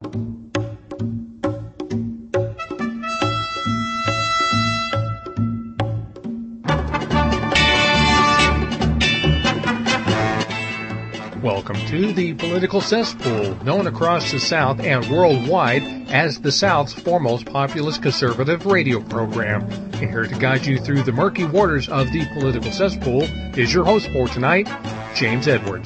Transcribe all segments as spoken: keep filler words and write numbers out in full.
Welcome to the Political Cesspool, known across the South and worldwide as the South's foremost populist conservative radio program. And here to guide you through the murky waters of the Political Cesspool is your host for tonight, James Edwards.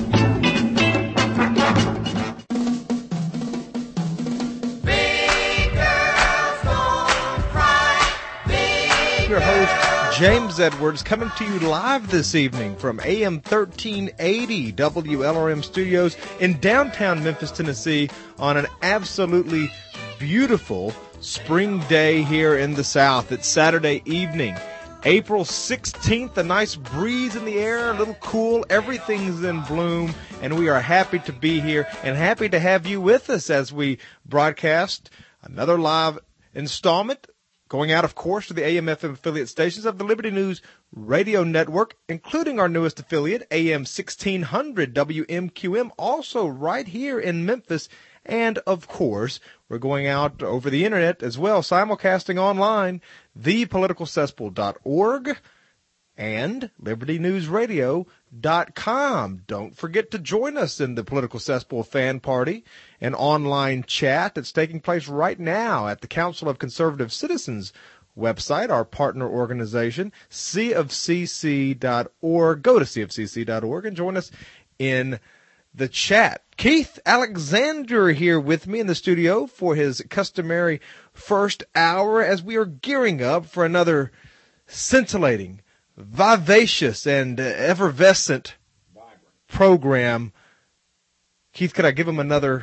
Your host, James Edwards, coming to you live this evening from A M thirteen eighty W L R M Studios in downtown Memphis, Tennessee, on an absolutely beautiful spring day here in the South. It's Saturday evening, April sixteenth, a nice breeze in the air, a little cool, everything's in bloom, and we are happy to be here and happy to have you with us as we broadcast another live installment going out, of course, to the A M F M affiliate stations of the Liberty News Radio Network, including our newest affiliate, A M sixteen hundred W M Q M, also right here in Memphis. And, of course, we're going out over the Internet as well, simulcasting online, the political cesspool dot org and liberty news radio dot com. Don't forget to join us in the Political Cesspool fan party, an online chat that's taking place right now at the Council of Conservative Citizens website, our partner organization, C of C C dot org. Go to C of C C dot org and join us in the chat. Keith Alexander here with me in the studio for his customary first hour as we are gearing up for another scintillating, vivacious, and uh, effervescent program. Keith, could I give him another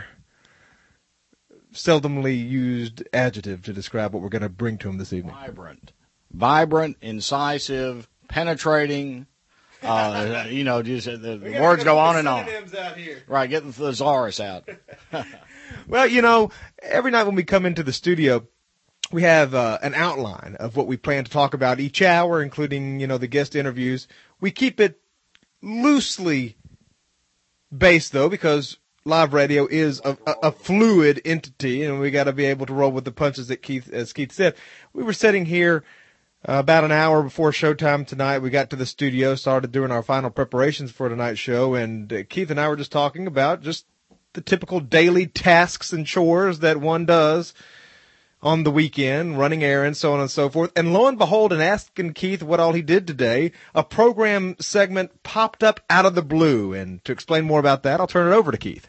seldomly used adjective to describe what we're going to bring to him this evening? Vibrant. Vibrant, incisive, penetrating. Uh, you know, just uh, the, the words go on and on. Out here. Right, get the thesaurus out. Well, you know, every night when we come into the studio, we have uh, an outline of what we plan to talk about each hour, including, you know, the guest interviews. We keep it loosely based, though, because live radio is a, a, a fluid entity, and we got to be able to roll with the punches, that Keith, as Keith said. We were sitting here uh, about an hour before showtime tonight. We got to the studio, started doing our final preparations for tonight's show, and uh, Keith and I were just talking about just the typical daily tasks and chores that one does on the weekend, running errands, so on and so forth. And lo and behold, in asking Keith what all he did today, a program segment popped up out of the blue. And to explain more about that, I'll turn it over to Keith.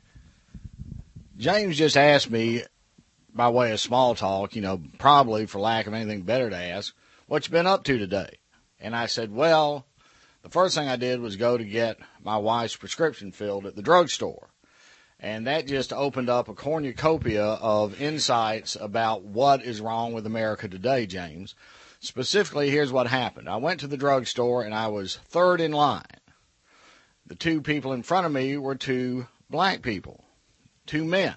James just asked me, by way of small talk, you know, probably for lack of anything better to ask, what you been up to today? And I said, well, the first thing I did was go to get my wife's prescription filled at the drugstore. And that just opened up a cornucopia of insights about what is wrong with America today, James. Specifically, here's what happened. I went to the drugstore, and I was third in line. The two people in front of me were two black people, two men.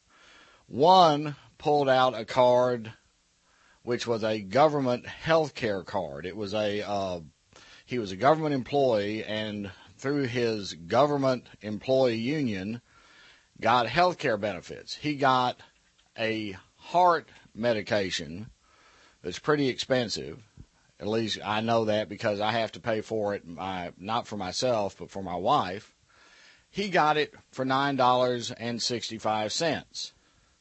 One pulled out a card which was a government health care card. It was a uh, he was a government employee, and through his government employee union, got health care benefits. He got a heart medication that's pretty expensive. At least I know that because I have to pay for it, my, not for myself, but for my wife. He got it for nine dollars and sixty-five cents.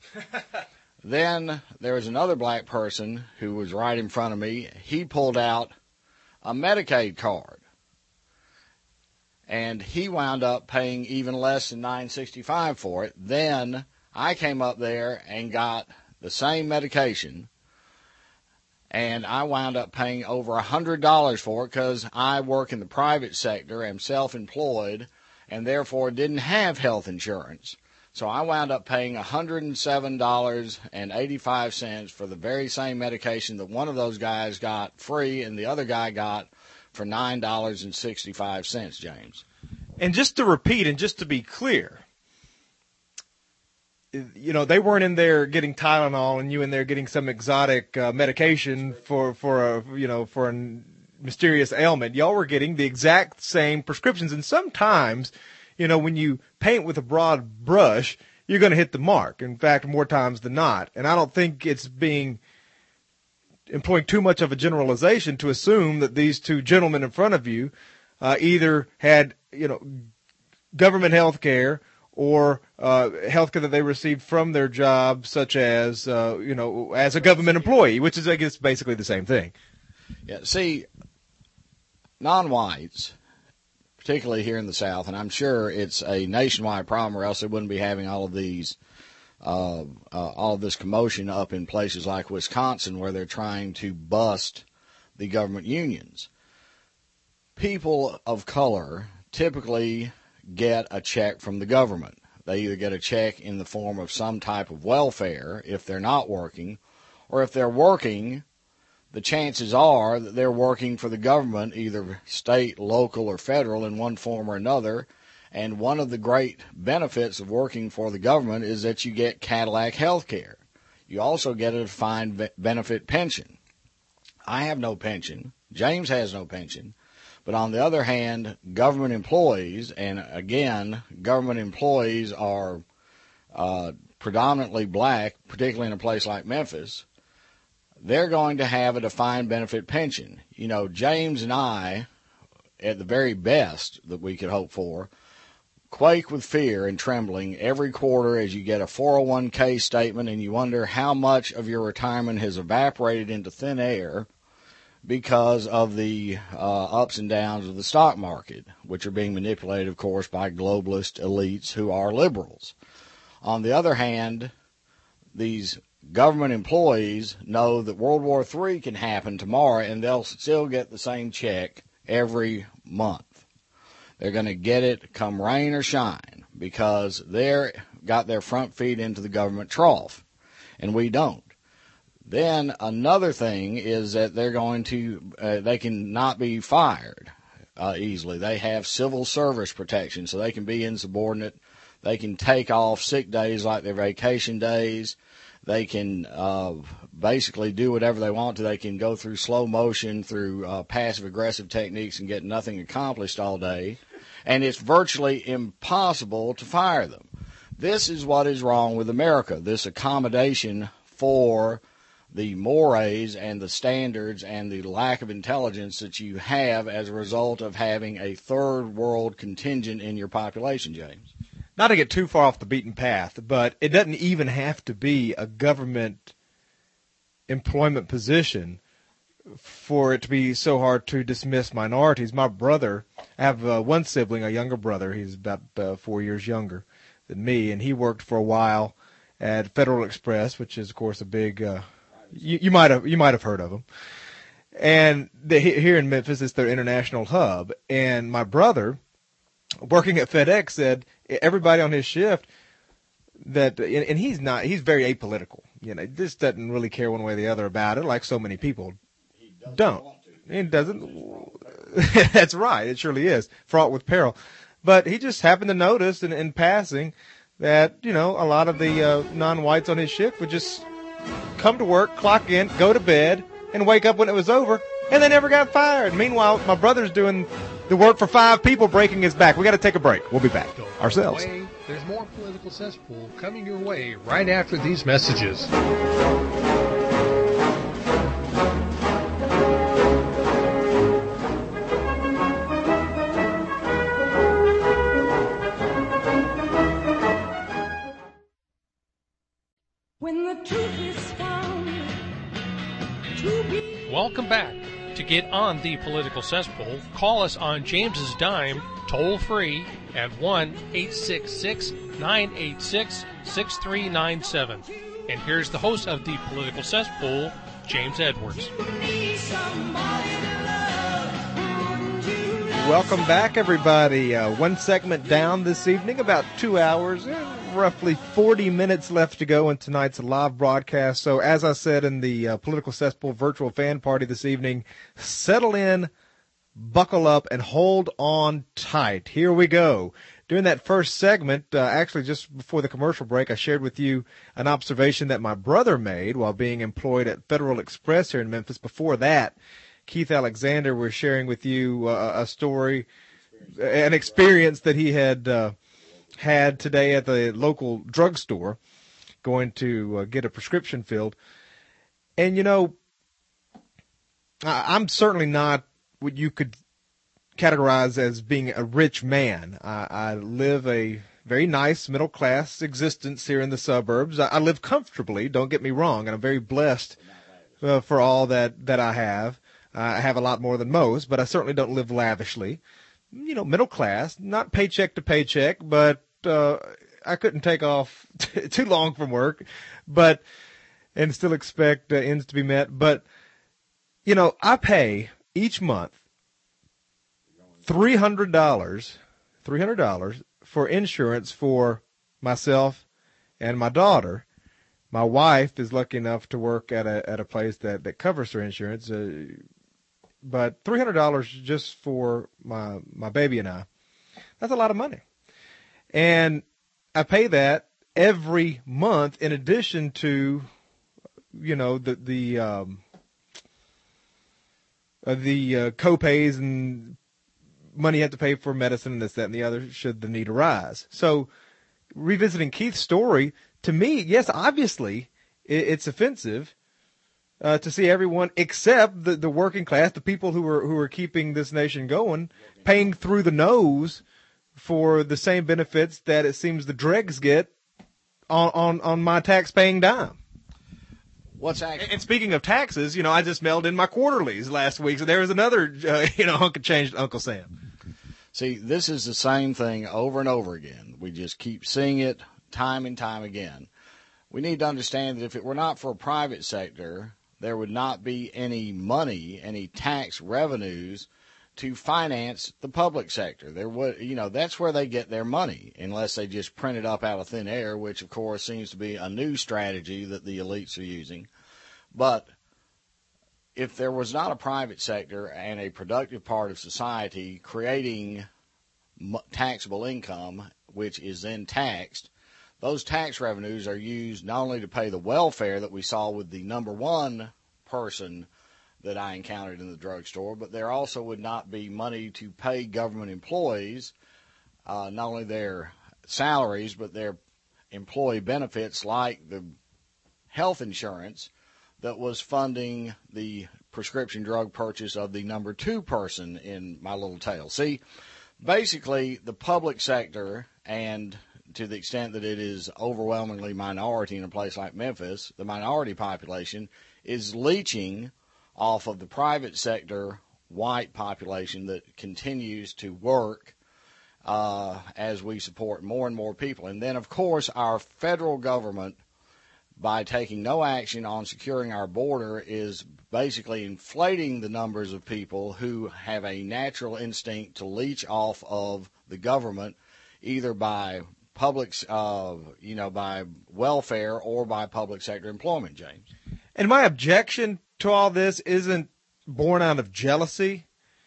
Then there was another black person who was right in front of me. He pulled out a Medicaid card, and he wound up paying even less than nine dollars and sixty-five cents for it. Then I came up there and got the same medication, and I wound up paying over one hundred dollars for it because I work in the private sector, am self-employed, and therefore didn't have health insurance. So I wound up paying one hundred seven dollars and eighty-five cents for the very same medication that one of those guys got free and the other guy got for nine dollars and sixty-five cents, James. And just to repeat and just to be clear, you know, they weren't in there getting Tylenol and you in there getting some exotic uh, medication for, for a, you know, for a mysterious ailment. Y'all were getting the exact same prescriptions. And sometimes, you know, when you paint with a broad brush, you're going to hit the mark. In fact, more times than not. And I don't think it's being employing too much of a generalization to assume that these two gentlemen in front of you uh, either had, you know, government health care or uh, health care that they received from their job, such as, uh, you know, as a government employee, which is, I guess, basically the same thing. Yeah, see, non-whites, particularly here in the South, and I'm sure it's a nationwide problem or else they wouldn't be having all of these, uh, uh, all of this commotion up in places like Wisconsin where they're trying to bust the government unions. People of color typically get a check from the government. They either get a check in the form of some type of welfare if they're not working, or if they're working, the chances are that they're working for the government, either state, local, or federal in one form or another. And one of the great benefits of working for the government is that you get Cadillac health care. You also get a defined benefit pension. I have no pension. James has no pension. But on the other hand, government employees, and again, government employees are uh, predominantly black, particularly in a place like Memphis, they're going to have a defined benefit pension. You know, James and I, at the very best that we could hope for, quake with fear and trembling every quarter as you get a four oh one k statement and you wonder how much of your retirement has evaporated into thin air because of the uh, ups and downs of the stock market, which are being manipulated, of course, by globalist elites who are liberals. On the other hand, these government employees know that World War Three can happen tomorrow and they'll still get the same check every month. They're going to get it come rain or shine because they're got their front feet into the government trough, and we don't. Then another thing is that they're going to, uh, they can not be fired uh, easily. They have civil service protection, so they can be insubordinate. They can take off sick days like their vacation days. They can uh, basically do whatever they want to. They can go through slow motion, through uh, passive-aggressive techniques and get nothing accomplished all day. And it's virtually impossible to fire them. This is what is wrong with America, this accommodation for the mores and the standards and the lack of intelligence that you have as a result of having a third world contingent in your population, James. Not to get too far off the beaten path, but it doesn't even have to be a government employment position for it to be so hard to dismiss minorities. My brother, I have uh, one sibling, a younger brother. He's about uh, four years younger than me, and he worked for a while at Federal Express, which is, of course, a big. Uh, you, you might have you might have heard of them. And they, here in Memphis, it's their international hub. And my brother, working at FedEx, said everybody on his shift that, and he's not, he's very apolitical. You know, just doesn't really care one way or the other about it, like so many people He doesn't don't. Want to. He doesn't. That's right. It surely is fraught with peril. But he just happened to notice in, in passing that, you know, a lot of the uh, non-whites on his shift would just come to work, clock in, go to bed, and wake up when it was over, and they never got fired. Meanwhile, my brother's doing the work for five people, breaking his back. We got to take a break. We'll be back Don't ourselves. go away. There's more Political Cesspool coming your way right after these messages. When the truth is found to be. Welcome back. To get on the Political Cesspool, call us on James's dime, toll free at one eight six six, nine eight six, six three nine seven. And here's the host of the Political Cesspool, James Edwards. Welcome back, everybody. Uh, one segment down this evening, about two hours, eh, roughly forty minutes left to go in tonight's live broadcast. So as I said in the uh, Political Cesspool virtual fan party this evening, settle in, buckle up, and hold on tight. Here we go. During that first segment, uh, actually just before the commercial break, I shared with you an observation that my brother made while being employed at Federal Express here in Memphis. Before that, Keith Alexander was sharing with you uh, a story, an experience that he had uh, had today at the local drugstore, going to uh, get a prescription filled. And, you know, I, I'm certainly not what you could categorize as being a rich man. I, I live a very nice middle-class existence here in the suburbs. I, I live comfortably, don't get me wrong, and I'm very blessed uh, for all that, that I have. I have a lot more than most, but I certainly don't live lavishly. You know, middle class, not paycheck to paycheck, but uh, I couldn't take off t- too long from work, but and still expect uh, ends to be met. But, you know, I pay each month three hundred dollars, three hundred dollars for insurance for myself and my daughter. My wife is lucky enough to work at a at a place that, that covers her insurance. Uh, But three hundred dollars just for my my baby and I, that's a lot of money. And I pay that every month in addition to, you know, the the um, uh, the uh, co-pays and money you have to pay for medicine and this, that, and the other should the need arise. So revisiting Keith's story, to me, yes, obviously it, it's offensive. Uh, to see everyone except the, the working class, the people who are who are keeping this nation going, paying through the nose for the same benefits that it seems the dregs get on on, on my tax-paying dime. What's actually? And, and speaking of taxes, you know, I just mailed in my quarterlies last week, so there was another uh, you know hunk of change to Uncle Sam. See, this is the same thing over and over again. We just keep seeing it time and time again. We need to understand that if it were not for a private sector, there would not be any money, any tax revenues to finance the public sector. There would, you know, that's where they get their money, unless they just print it up out of thin air, which of course seems to be a new strategy that the elites are using. But if there was not a private sector and a productive part of society creating taxable income, which is then taxed, those tax revenues are used not only to pay the welfare that we saw with the number one person that I encountered in the drugstore, but there also would not be money to pay government employees, uh, not only their salaries, but their employee benefits like the health insurance that was funding the prescription drug purchase of the number two person in my little tale. See, basically the public sector, and to the extent that it is overwhelmingly minority in a place like Memphis, the minority population is leeching off of the private sector white population that continues to work uh, as we support more and more people. And then, of course, our federal government, by taking no action on securing our border, is basically inflating the numbers of people who have a natural instinct to leech off of the government, either by public, uh, you know, by welfare or by public sector employment, James. And my objection to all this isn't born out of jealousy.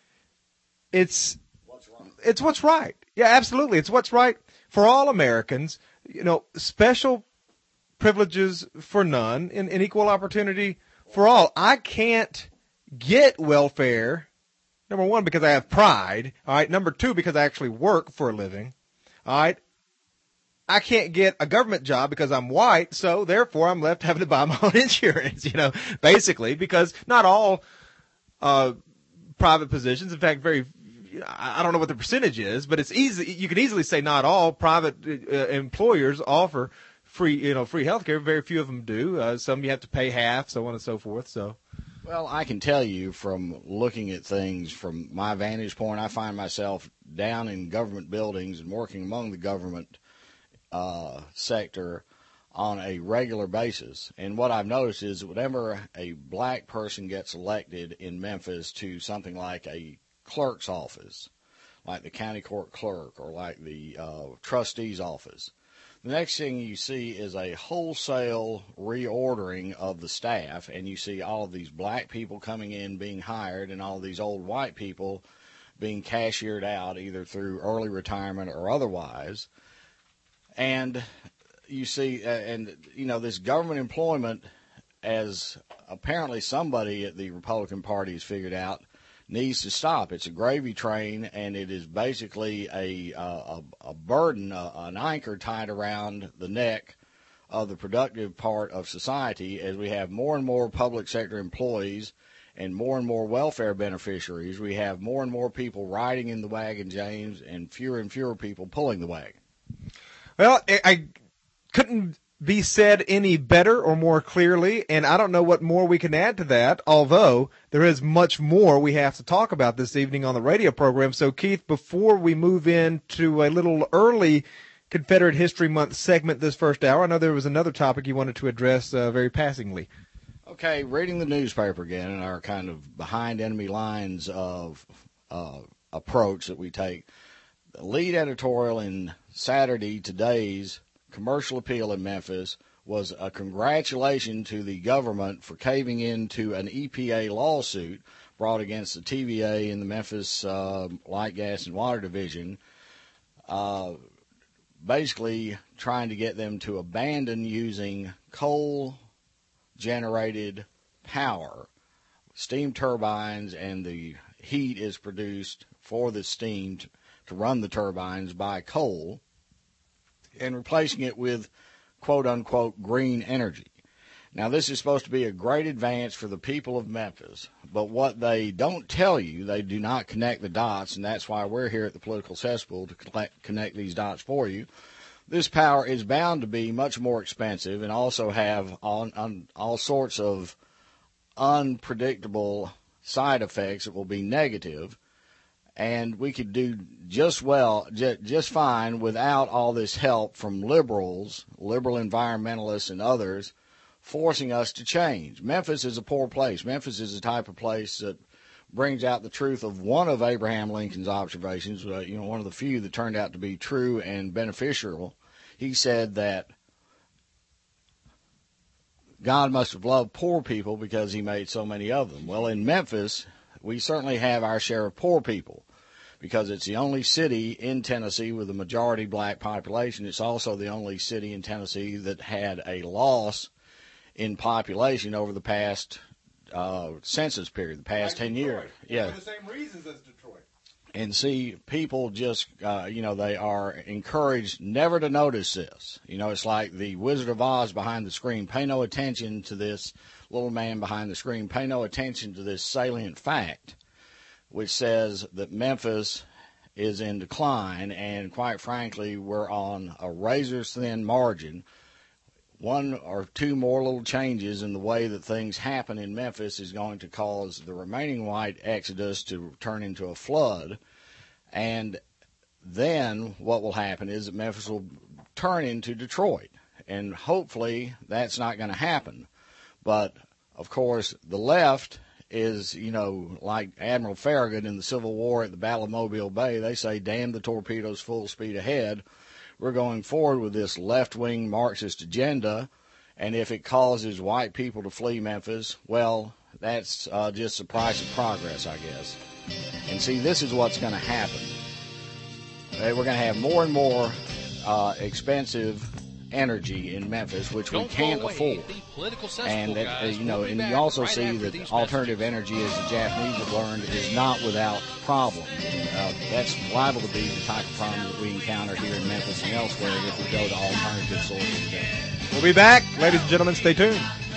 It's What's wrong? It's what's right. Yeah, absolutely. It's what's right for all Americans. You know, special privileges for none and, and equal opportunity for all. I can't get welfare, number one, because I have pride. All right. Number two, because I actually work for a living. All right. I can't get a government job because I'm white, so therefore I'm left having to buy my own insurance, you know, basically, because not all uh, private positions, in fact, very, I don't know what the percentage is, but it's easy. You can easily say not all private uh, employers offer free, you know, free health care. Very few of them do. Uh, some you have to pay half, so on and so forth. So, well, I can tell you from looking at things from my vantage point, I find myself down in government buildings and working among the government Uh, sector on a regular basis. And what I've noticed is that whenever a black person gets elected in Memphis to something like a clerk's office, like the county court clerk or like the uh, trustee's office, the next thing you see is a wholesale reordering of the staff, and you see all of these black people coming in being hired and all of these old white people being cashiered out either through early retirement or otherwise. And you see, uh, and, you know, this government employment, as apparently somebody at the Republican Party has figured out, needs to stop. It's a gravy train, and it is basically a a, a burden, a, an anchor tied around the neck of the productive part of society as we have more and more public sector employees and more and more welfare beneficiaries. We have more and more people riding in the wagon, James, and fewer and fewer people pulling the wagon. Well, I couldn't be said any better or more clearly, and I don't know what more we can add to that, although there is much more we have to talk about this evening on the radio program. So, Keith, before we move into a little early Confederate History Month segment this first hour, I know there was another topic you wanted to address uh, very passingly. Okay, reading the newspaper again and our kind of behind enemy lines of uh, approach that we take. The lead editorial in Saturday Today's Commercial Appeal in Memphis was a congratulation to the government for caving into an E P A lawsuit brought against the T V A and the Memphis uh, Light, Gas, and Water Division, uh, basically trying to get them to abandon using coal-generated power, steam turbines, and the heat is produced for the steam to, to run the turbines by coal, and replacing it with quote-unquote green energy. Now, this is supposed to be a great advance for the people of Memphis, but what they don't tell you, they do not connect the dots, and that's why we're here at the Political Cesspool to collect, connect these dots for you. This power is bound to be much more expensive and also have all, on, all sorts of unpredictable side effects that will be negative. And we could do just well, just fine without all this help from liberals, liberal environmentalists, and others forcing us to change. Memphis is a poor place. Memphis is the type of place that brings out the truth of one of Abraham Lincoln's observations, uh, you know, one of the few that turned out to be true and beneficial. He said that God must have loved poor people because he made so many of them. Well, in Memphis, we certainly have our share of poor people because it's the only city in Tennessee with a majority black population. It's also the only city in Tennessee that had a loss in population over the past uh, census period, the past like ten Detroit. Years. Yeah. For the same reasons as Detroit. And see, people just, uh, you know, they are encouraged never to notice this. You know, it's like the Wizard of Oz behind the screen. Pay no attention to this little man behind the screen. Pay no attention to this salient fact, which says that Memphis is in decline, and quite frankly, we're on a razor's thin margin. One or two more little changes in the way that things happen in Memphis is going to cause the remaining white exodus to turn into a flood. And then what will happen is that Memphis will turn into Detroit. And hopefully that's not going to happen. But, of course, the left is, you know, like Admiral Farragut in the Civil War at the Battle of Mobile Bay. They say, damn the torpedoes, full speed ahead. We're going forward with this left-wing Marxist agenda, and if it causes white people to flee Memphis, well, that's uh, just the price of progress, I guess. And see, this is what's going to happen. We're going to have more and more uh, expensive energy in Memphis, which we can't afford. And that, uh, you know, and you also see that alternative energy, as the Japanese have learned, is not without problem. Uh, that's liable to be the type of problem that we encounter here in Memphis and elsewhere if we go to alternative sources again. We'll be back, ladies and gentlemen. Stay tuned.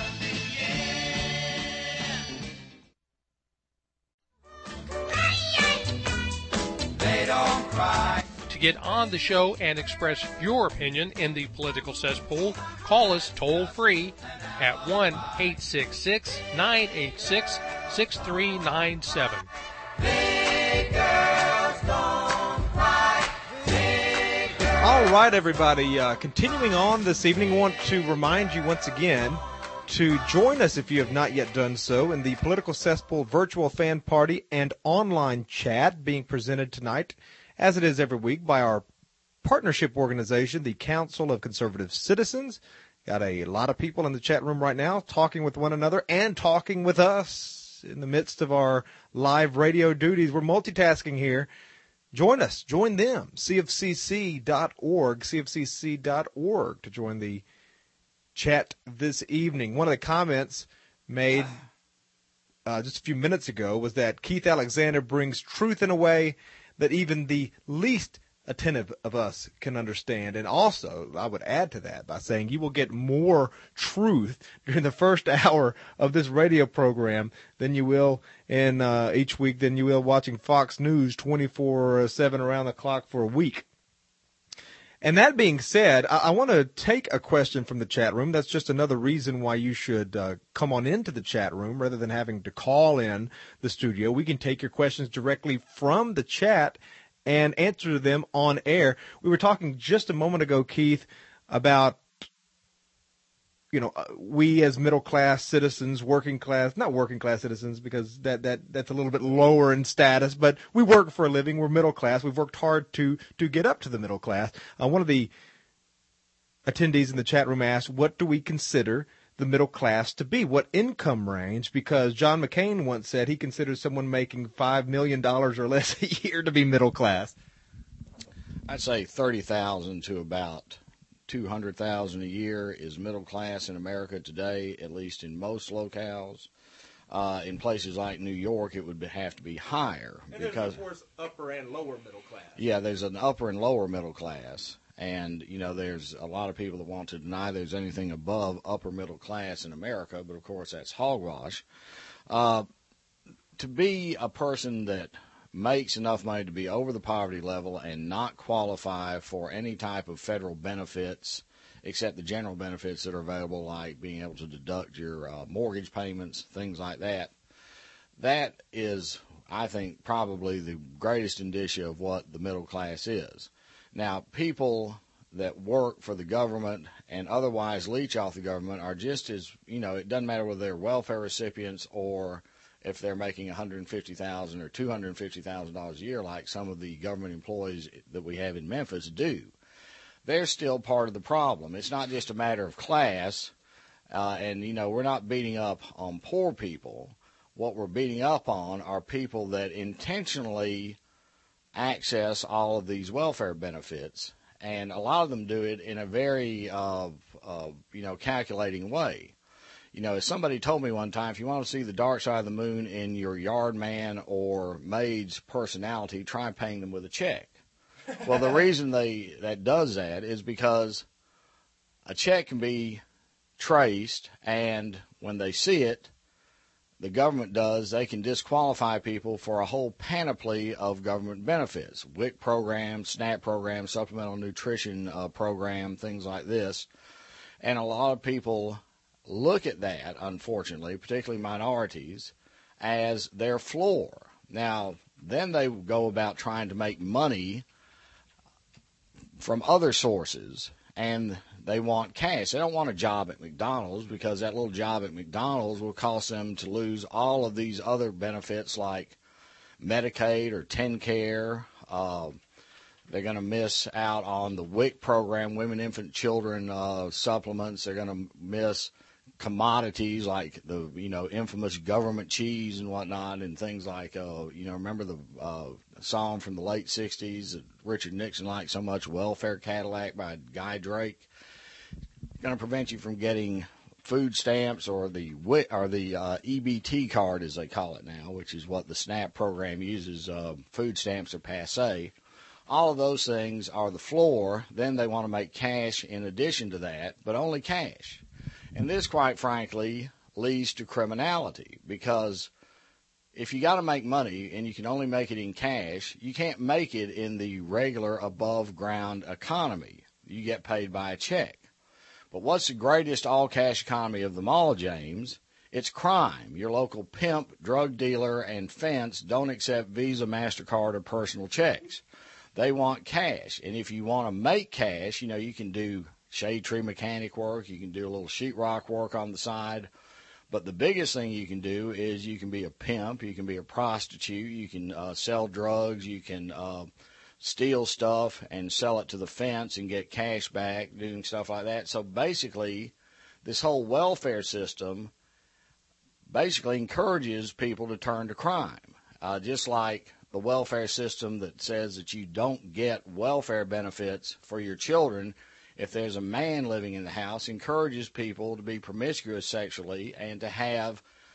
They don't cry. To get on the show and express your opinion in the Political Cesspool, call us toll-free at one eight six six, nine eight six, six three nine seven. Big girls don't cry. Big girls. All right, everybody. Uh, continuing on this evening, I want to remind you once again to join us, if you have not yet done so, in the Political Cesspool virtual fan party and online chat being presented tonight, as it is every week, by our partnership organization, the Council of Conservative Citizens. Got a lot of people in the chat room right now talking with one another and talking with us in the midst of our live radio duties. We're multitasking here. Join us. Join them. C F C C dot org, C F C C dot org to join the chat this evening. One of the comments made uh, just a few minutes ago was that Keith Alexander brings truth in a way that even the least attentive of us can understand. And also, I would add to that by saying you will get more truth during the first hour of this radio program than you will in uh, each week than you will watching Fox News twenty-four seven around the clock for a week. And that being said, I, I want to take a question from the chat room. That's just another reason why you should uh, come on into the chat room rather than having to call in the studio. We can take your questions directly from the chat and answer them on air. We were talking just a moment ago, Keith, about, you know, we as middle-class citizens, working class, not working-class citizens because that, that that's a little bit lower in status, but we work for a living. We're middle-class. We've worked hard to, to get up to the middle class. Uh, one of the attendees in the chat room asked, what do we consider the middle class to be? What income range? Because John McCain once said he considers someone making five million dollars or less a year to be middle class. I'd say thirty thousand to about two hundred thousand a year is middle class in America today, at least in most locales. Uh, in places like New York, it would be, have to be higher. And because, there's, of course, upper and lower middle class. Yeah, there's an upper and lower middle class. And, you know, there's a lot of people that want to deny there's anything above upper middle class in America, but, of course, that's hogwash. Uh, to be a person that makes enough money to be over the poverty level and not qualify for any type of federal benefits except the general benefits that are available, like being able to deduct your uh, mortgage payments, things like that, that is, I think, probably the greatest indicia of what the middle class is. Now, people that work for the government and otherwise leech off the government are just as, you know, it doesn't matter whether they're welfare recipients or if they're making one hundred fifty thousand dollars or two hundred fifty thousand dollars a year like some of the government employees that we have in Memphis do. They're still part of the problem. It's not just a matter of class, uh, and, you know, we're not beating up on poor people. What we're beating up on are people that intentionally access all of these welfare benefits, and a lot of them do it in a very, uh, uh, you know, calculating way. You know, as somebody told me one time, if you want to see the dark side of the moon in your yard man or maid's personality, try paying them with a check. Well, the reason they that does that is because a check can be traced, and when they see it, the government does, they can disqualify people for a whole panoply of government benefits, W I C program, SNAP program, supplemental nutrition uh, program, things like this. And a lot of people look at that, unfortunately, particularly minorities, as their floor. Now, then they go about trying to make money from other sources, and they want cash. They don't want a job at McDonald's because that little job at McDonald's will cost them to lose all of these other benefits like Medicaid or TennCare. Uh, they're going to miss out on the W I C program, women, infant, children uh, supplements. They're going to miss commodities like the, you know, infamous government cheese and whatnot, and things like, uh, you know, remember the uh, song from the late sixties that Richard Nixon liked so much, Welfare Cadillac by Guy Drake? Going to prevent you from getting food stamps or the or the uh, E B T card, as they call it now, which is what the SNAP program uses. Uh, food stamps are passé. All of those things are the floor. Then they want to make cash in addition to that, but only cash. And this, quite frankly, leads to criminality, because if you got to make money and you can only make it in cash, you can't make it in the regular above-ground economy. You get paid by a check. But what's the greatest all-cash economy of them all, James? It's crime. Your local pimp, drug dealer, and fence don't accept Visa, MasterCard, or personal checks. They want cash. And if you want to make cash, you know, you can do shade tree mechanic work. You can do a little sheetrock work on the side. But the biggest thing you can do is you can be a pimp. You can be a prostitute. You can uh, sell drugs. You can uh, steal stuff and sell it to the fence and get cash back, doing stuff like that. So basically, this whole welfare system basically encourages people to turn to crime, uh, just like the welfare system that says that you don't get welfare benefits for your children if there's a man living in the house, encourages people to be promiscuous sexually and to have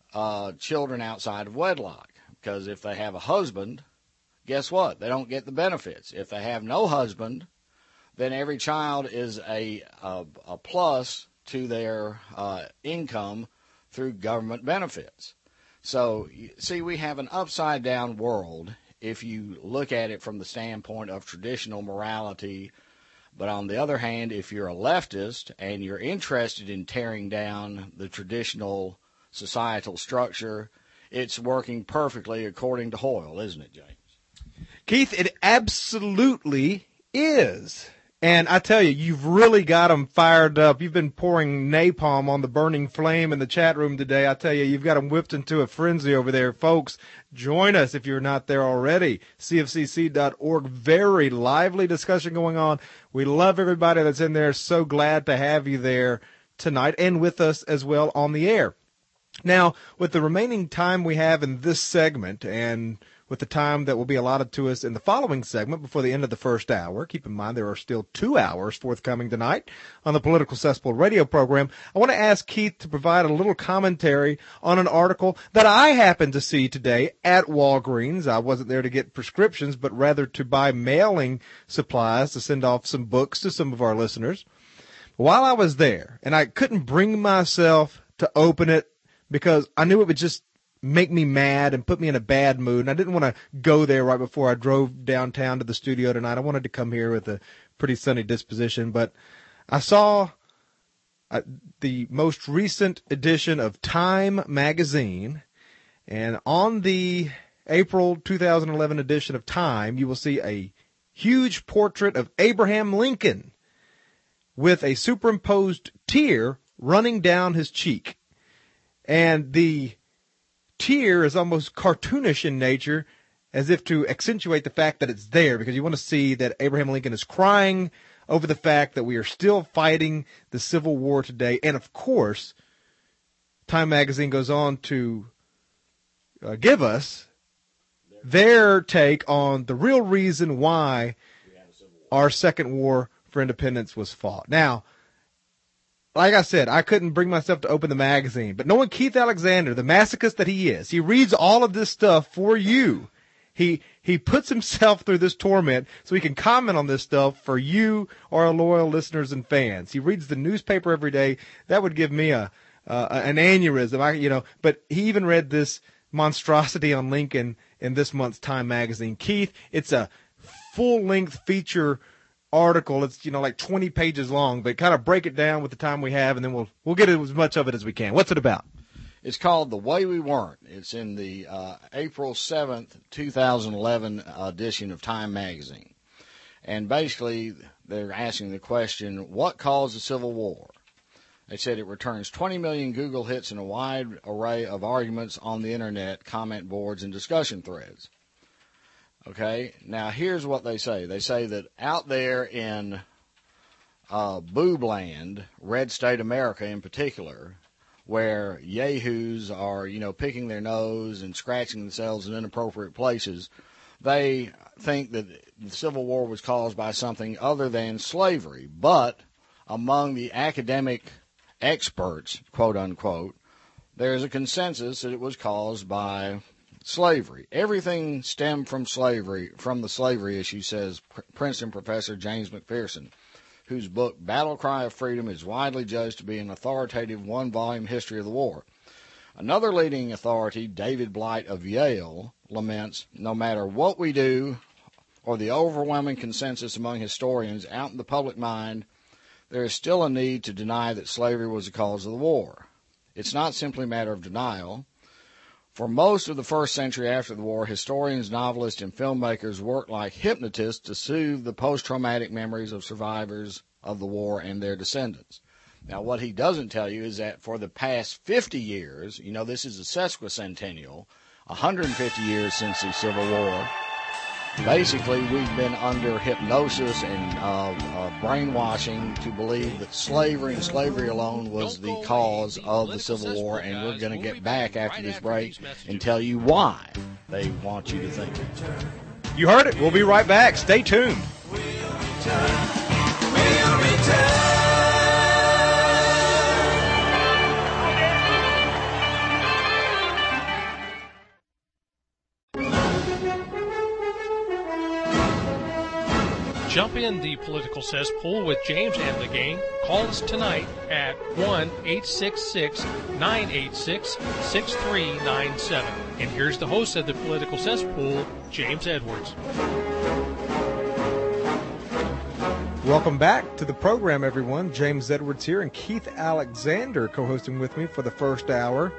uh, children outside of wedlock. Because if they have a husband, guess what? They don't get the benefits. If they have no husband, then every child is a, a, a plus to their uh, income through government benefits. So, see, we have an upside-down world if you look at it from the standpoint of traditional morality. But on the other hand, if you're a leftist and you're interested in tearing down the traditional societal structure, it's working perfectly according to Hoyle, isn't it, James? Keith, it absolutely is. And I tell you, you've really got them fired up. You've been pouring napalm on the burning flame in the chat room today. I tell you, you've got them whipped into a frenzy over there. Folks, join us if you're not there already. C F C C dot org. Very lively discussion going on. We love everybody that's in there. So glad to have you there tonight and with us as well on the air. Now, with the remaining time we have in this segment and with the time that will be allotted to us in the following segment before the end of the first hour. Keep in mind there are still two hours forthcoming tonight on the Political Cesspool radio program. I want to ask Keith to provide a little commentary on an article that I happened to see today at Walgreens. I wasn't there to get prescriptions, but rather to buy mailing supplies to send off some books to some of our listeners. While I was there, and I couldn't bring myself to open it because I knew it would just make me mad and put me in a bad mood. And I didn't want to go there right before I drove downtown to the studio tonight. I wanted to come here with a pretty sunny disposition. But I saw uh, the most recent edition of Time magazine. And on the April two thousand eleven edition of Time, you will see a huge portrait of Abraham Lincoln with a superimposed tear running down his cheek. And the tear is almost cartoonish in nature, as if to accentuate the fact that it's there, because you want to see that Abraham Lincoln is crying over the fact that we are still fighting the Civil War today. And, of course, Time magazine goes on to uh, give us their take on the real reason why our second war for independence was fought. Now, like I said, I couldn't bring myself to open the magazine, but knowing Keith Alexander, the masochist that he is, he reads all of this stuff for you. He he puts himself through this torment so he can comment on this stuff for you, our loyal listeners and fans. He reads the newspaper every day. That would give me a uh, an aneurysm. I, you know, but he even read this monstrosity on Lincoln in this month's Time magazine. Keith, it's a full-length feature article. It's, you know, like twenty pages long, but kind of break it down with the time we have, and then we'll we'll get as much of it as we can. What's it about? It's called The Way We Weren't. It's in the uh, April seventh, two thousand eleven edition of Time magazine. And basically, they're asking the question, what caused the Civil War? They said it returns twenty million Google hits and a wide array of arguments on the Internet, comment boards, and discussion threads. Okay, now here's what they say. They say that out there in uh, Boobland, Red State America in particular, where yahoos are, you know, picking their nose and scratching themselves in inappropriate places, they think that the Civil War was caused by something other than slavery. But among the academic experts, quote unquote, there's a consensus that it was caused by slavery. Everything stemmed from slavery, from the slavery issue, says Princeton professor James McPherson, whose book Battle Cry of Freedom is widely judged to be an authoritative one-volume history of the war. Another leading authority, David Blight of Yale, laments, no matter what we do, or the overwhelming consensus among historians out in the public mind, there is still a need to deny that slavery was the cause of the war. It's not simply a matter of denial. For most of the first century after the war, historians, novelists, and filmmakers worked like hypnotists to soothe the post-traumatic memories of survivors of the war and their descendants. Now, what he doesn't tell you is that for the past fifty years, you know, this is a sesquicentennial, one hundred fifty years since the Civil War, basically we've been under hypnosis and uh, uh, brainwashing to believe that slavery and slavery alone was the cause of the Civil War, and we're going to get back after this break and tell you why they want you to think it. You heard it. We'll be right back. Stay tuned. We'll return. We'll return. Jump in the political cesspool with James and the gang. Call us tonight at one eight six six, nine eight six, six three nine seven. And here's the host of the political cesspool, James Edwards. Welcome back to the program, everyone. James Edwards here and Keith Alexander co-hosting with me for the first hour.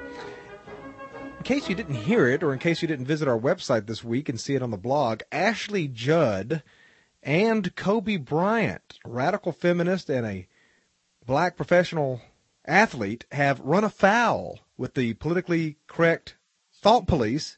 In case you didn't hear it, or in case you didn't visit our website this week and see it on the blog, Ashley Judd and Kobe Bryant, a radical feminist and a black professional athlete, have run afoul with the politically correct thought police,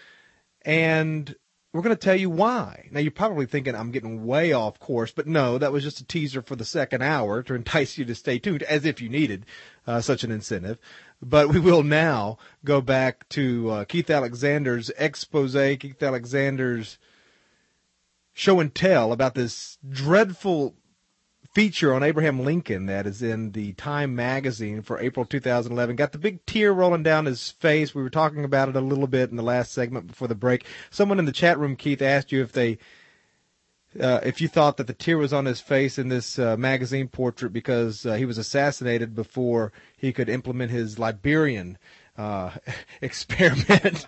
and we're going to tell you why. Now, you're probably thinking I'm getting way off course, but no, that was just a teaser for the second hour to entice you to stay tuned, as if you needed uh, such an incentive. But we will now go back to uh, Keith Alexander's expose, Keith Alexander's show and tell about this dreadful feature on Abraham Lincoln that is in the Time magazine for April two thousand eleven. Got the big tear rolling down his face. We were talking about it a little bit in the last segment before the break. Someone in the chat room, Keith, asked you if they, uh, if you thought that the tear was on his face in this uh, magazine portrait because uh, he was assassinated before he could implement his Liberian uh, experiment.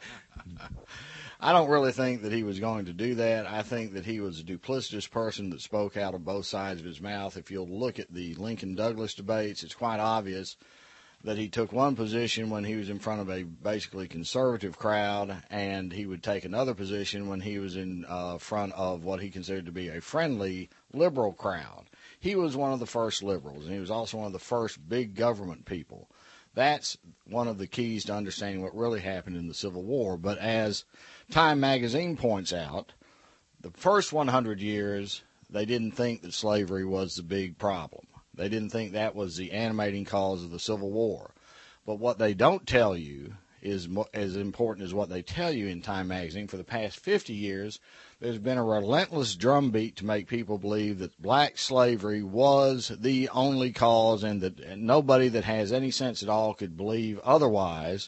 I don't really think that he was going to do that. I think that he was a duplicitous person that spoke out of both sides of his mouth. If you'll look at the Lincoln-Douglas debates, it's quite obvious that he took one position when he was in front of a basically conservative crowd, and he would take another position when he was in uh, front of what he considered to be a friendly liberal crowd. He was one of the first liberals, and he was also one of the first big government people. That's one of the keys to understanding what really happened in the Civil War. But as Time magazine points out, the first one hundred years, they didn't think that slavery was the big problem. They didn't think that was the animating cause of the Civil War. But what they don't tell you is as important as what they tell you in Time magazine. For the past fifty years, there's been a relentless drumbeat to make people believe that black slavery was the only cause, and that and nobody that has any sense at all could believe otherwise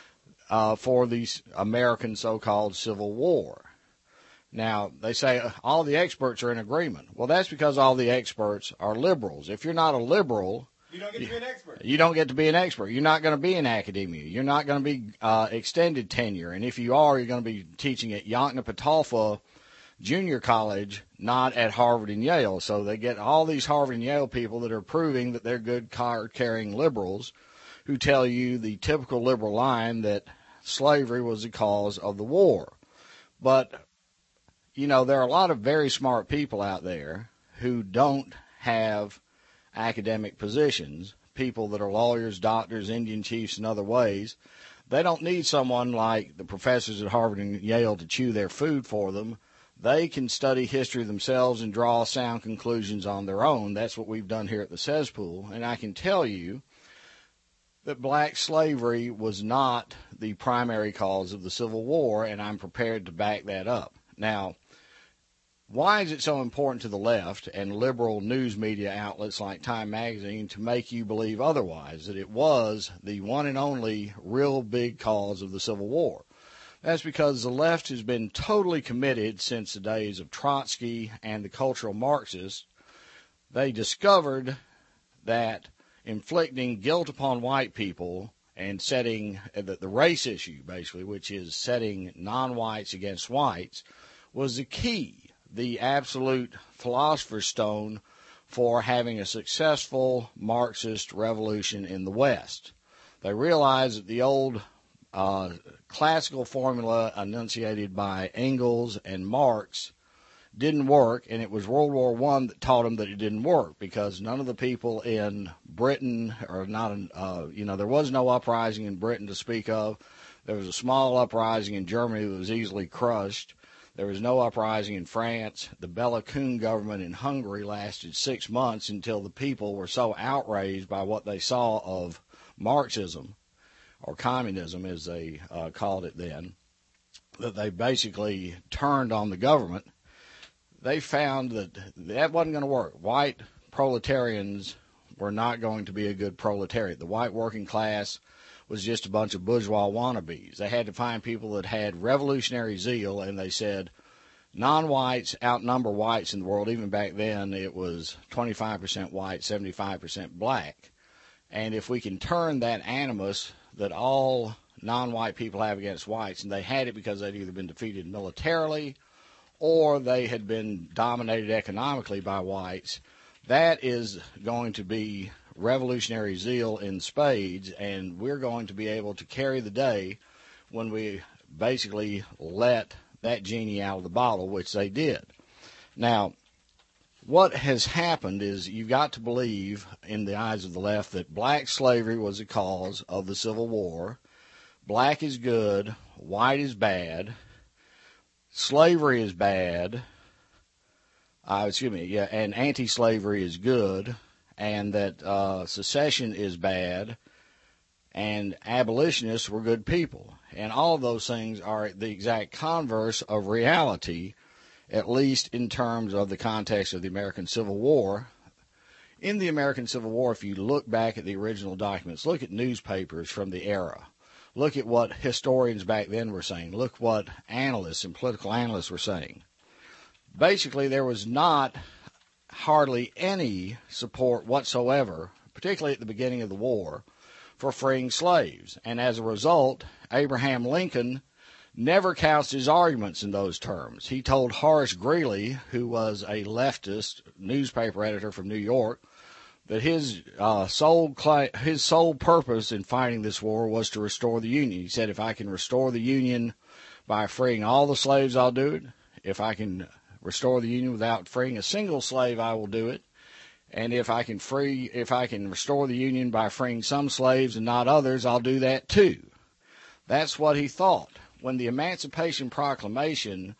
uh, for the American so-called Civil War. Now, they say uh, all the experts are in agreement. Well, that's because all the experts are liberals. If you're not a liberal, you don't get to be an expert. You don't get to be an expert. You're not going to be in academia. You're not going to be uh, extended tenure. And if you are, you're going to be teaching at Yoknapatawpha Junior College, not at Harvard and Yale. So they get all these Harvard and Yale people that are proving that they're good card-carrying liberals who tell you the typical liberal line that slavery was the cause of the war. But, you know, there are a lot of very smart people out there who don't have academic positions, people that are lawyers, doctors, Indian chiefs, and other ways. They don't need someone like the professors at Harvard and Yale to chew their food for them. They can study history themselves and draw sound conclusions on their own. That's what we've done here at the cesspool. And I can tell you that black slavery was not the primary cause of the Civil War, and I'm prepared to back that up. Now, why is it so important to the left and liberal news media outlets like Time magazine to make you believe otherwise, that it was the one and only real big cause of the Civil War? That's because the left has been totally committed since the days of Trotsky and the cultural Marxists. They discovered that inflicting guilt upon white people and setting the, the race issue, basically, which is setting non-whites against whites, was the key, the absolute philosopher's stone for having a successful Marxist revolution in the West. They realized that the old uh, classical formula enunciated by Engels and Marx didn't work, and it was World War One that taught them that it didn't work, because none of the people in Britain, or not, uh, you know, there was no uprising in Britain to speak of. There was a small uprising in Germany that was easily crushed. There was no uprising in France. The Bela Kun government in Hungary lasted six months until the people were so outraged by what they saw of Marxism, or communism as they uh, called it then, that they basically turned on the government. They found that that wasn't going to work. White proletarians were not going to be a good proletariat. The white working class was just a bunch of bourgeois wannabes. They had to find people that had revolutionary zeal, and they said, non-whites outnumber whites in the world. Even back then, it was twenty-five percent white, seventy-five percent black. And if we can turn that animus that all non-white people have against whites, and they had it because they'd either been defeated militarily or they had been dominated economically by whites, that is going to be revolutionary zeal in spades, and we're going to be able to carry the day when we basically let that genie out of the bottle, which they did. Now, what has happened is you've got to believe, in the eyes of the left, that black slavery was the cause of the Civil War. Black is good, white is bad, slavery is bad, uh, excuse me, yeah, and anti-slavery is good, and that uh, secession is bad, and abolitionists were good people. And all of those things are the exact converse of reality, at least in terms of the context of the American Civil War. In the American Civil War, if you look back at the original documents, look at newspapers from the era, look at what historians back then were saying, look what analysts and political analysts were saying. Basically, there was not hardly any support whatsoever, particularly at the beginning of the war, for freeing slaves. And as a result, Abraham Lincoln never couched his arguments in those terms. He told Horace Greeley, who was a leftist newspaper editor from New York, that his uh, sole cl- his sole purpose in fighting this war was to restore the Union. He said, if I can restore the Union by freeing all the slaves, I'll do it. If I can restore the Union without freeing a single slave, I will do it. And if I can free, if I can restore the Union by freeing some slaves and not others, I'll do that too. That's what he thought. When the Emancipation Proclamation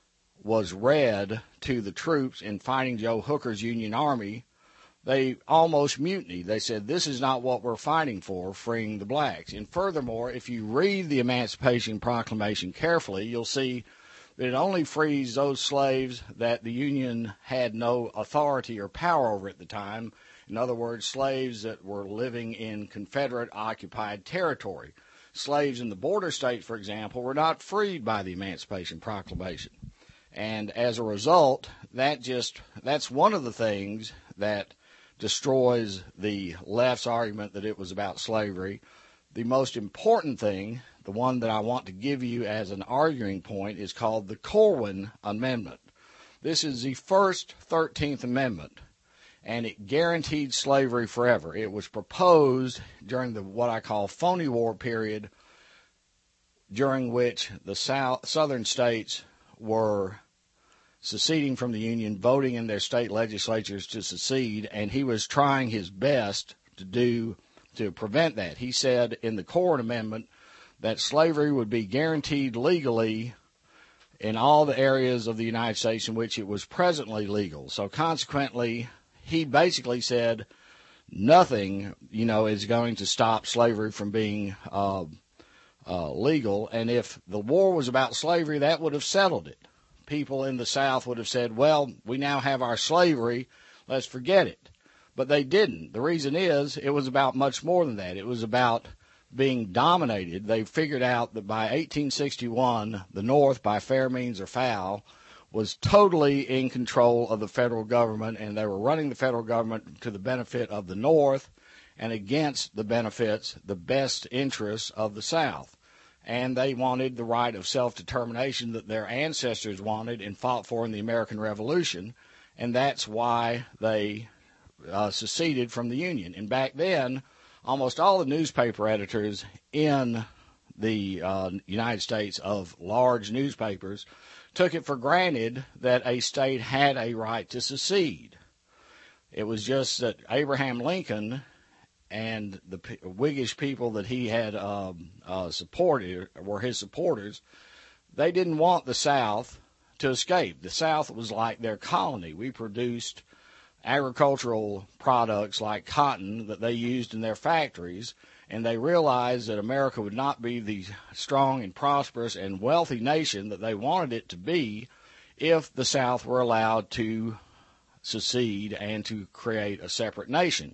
was read to the troops in fighting Joe Hooker's Union Army, they almost mutinied. They said, this is not what we're fighting for, freeing the blacks. And furthermore, if you read the Emancipation Proclamation carefully, you'll see that it only frees those slaves that the Union had no authority or power over at the time. In other words, slaves that were living in Confederate-occupied territory. Slaves in the border states, for example, were not freed by the Emancipation Proclamation. And as a result, that just that's one of the things that destroys the left's argument that it was about slavery. The most important thing, the one that I want to give you as an arguing point, is called the Corwin Amendment. This is the first thirteenth Amendment, and it guaranteed slavery forever. It was proposed during the what I call phony war period, during which the South, southern states were seceding from the Union, voting in their state legislatures to secede, and he was trying his best to do to prevent that. He said in the Corwin Amendment that slavery would be guaranteed legally in all the areas of the United States in which it was presently legal. So consequently, he basically said nothing, you know, is going to stop slavery from being uh, uh, legal. And if the war was about slavery, that would have settled it. People in the South would have said, well, we now have our slavery, let's forget it. But they didn't. The reason is it was about much more than that. It was about being dominated. They figured out that by eighteen sixty-one, the North, by fair means or foul, was totally in control of the federal government, and they were running the federal government to the benefit of the North and against the benefits, the best interests of the South. And they wanted the right of self-determination that their ancestors wanted and fought for in the American Revolution, and that's why they uh, seceded from the Union. And back then, almost all the newspaper editors in the uh, United States of large newspapers took it for granted that a state had a right to secede. It was just that Abraham Lincoln and the Whiggish people that he had um, uh, supported, were his supporters, they didn't want the South to escape. The South was like their colony. We produced agricultural products like cotton that they used in their factories, and they realized that America would not be the strong and prosperous and wealthy nation that they wanted it to be if the South were allowed to secede and to create a separate nation.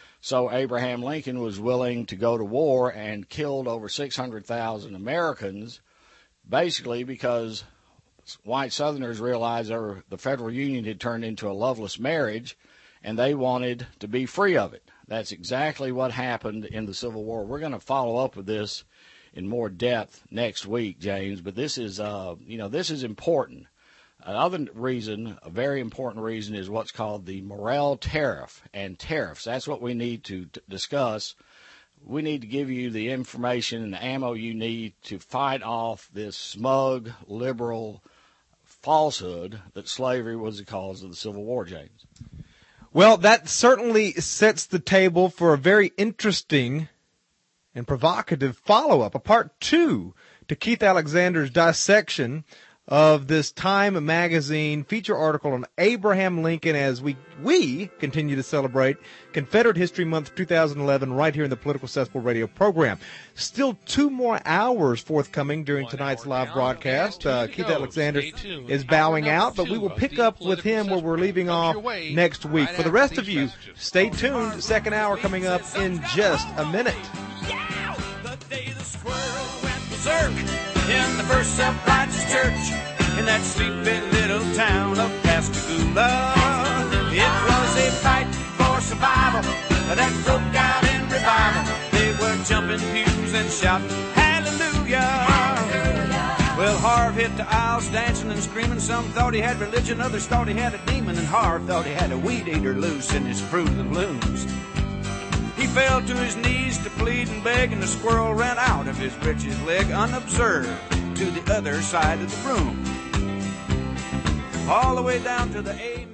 So Abraham Lincoln was willing to go to war and killed over six hundred thousand Americans, basically because white Southerners realized our, the federal union had turned into a loveless marriage, and they wanted to be free of it. That's exactly what happened in the Civil War. We're going to follow up with this in more depth next week, James, but this is, uh, you know, this is important. Another reason, a very important reason, is what's called the Morrill Tariff and tariffs. That's what we need to t- discuss. We need to give you the information and the ammo you need to fight off this smug, liberal falsehood that slavery was the cause of the Civil War, James. Well, that certainly sets the table for a very interesting and provocative follow-up, a part two to Keith Alexander's dissection of this Time magazine feature article on Abraham Lincoln as we we continue to celebrate Confederate History Month two thousand eleven right here in the Political Cesspool radio program. Still two more hours forthcoming during One tonight's hour live down broadcast. and Uh, two to Keith go. Alexander Stay tuned. is bowing Hour number out, but we two will of pick the up with Political him where we're Cesspool leaving comes off your way next week. right For the after rest these of you, messages. stay tuned. Second hour coming up in just a minute. Yeah! The day the squirrel went berserk in the first self-righteous church in that sleepy little town of Pascagoula. It was a fight for survival that broke out in revival. They were jumping pews and shouting hallelujah. Well, Harv hit the aisles dancing and screaming. Some thought he had religion, others thought he had a demon, and Harv thought he had a weed eater loose in his Fruit of the Blooms. He fell to his knees to plead and beg, and the squirrel ran out of his breeches leg unobserved to the other side of the room. All the way down to the A